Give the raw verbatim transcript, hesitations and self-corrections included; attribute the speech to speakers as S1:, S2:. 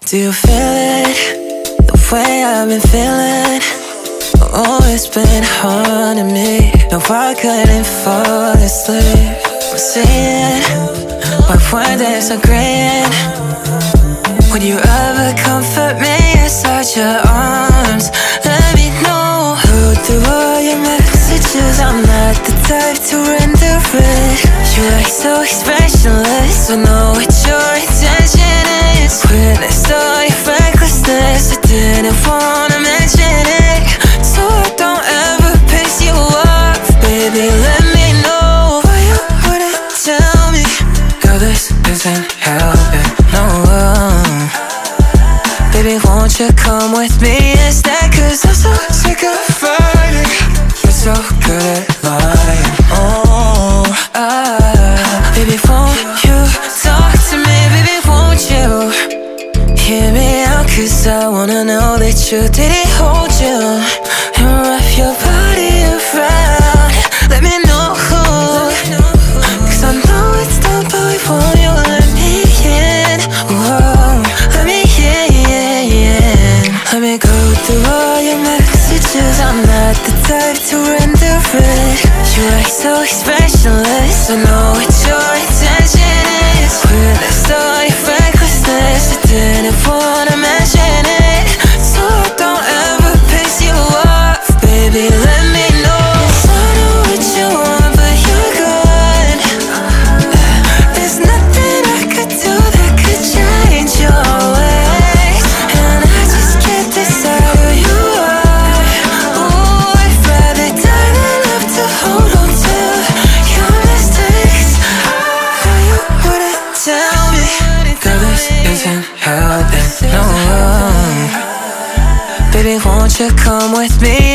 S1: Do you feel it? The way I've been feeling. Oh, it's been haunting me. No, I couldn't fall asleep. I'm seeing my point disagreeing. Would you ever comfort me inside your arms? Let me know. Go through all your messages, I'm not the type to render it. You act so expressionless, so know what your intention is. When I saw your recklessness, I didn't wanna mention it, so I don't ever piss you off. Baby, let me know why you wouldn't tell me. Girl, this isn't helping, no. Baby, won't you come with me instead? Cause I'm so sick of fighting. You're so good at lying. Oh, ah. Baby, won't you talk to me? Baby, won't you hear me out? Cause I wanna know that you did it, hold you and wrap your body around. Let me know who, cause I know it's done, but won't you let me in? Whoa, let me in. Let me go through all your messages, I'm not the type to render it. You act so expressionless, I know what your intention is. When I saw your recklessness, I didn't wanna mention it, so I don't ever piss you off. Baby, let me know. Yes, I know what you want, but you're gone. There's nothing I could do that could change your ways, and I just can't decide who you are. Ooh, I'd rather die than love to hold on to your mistakes. Why you wouldn't tell me? Girl, this isn't helping, no. Baby, won't you come with me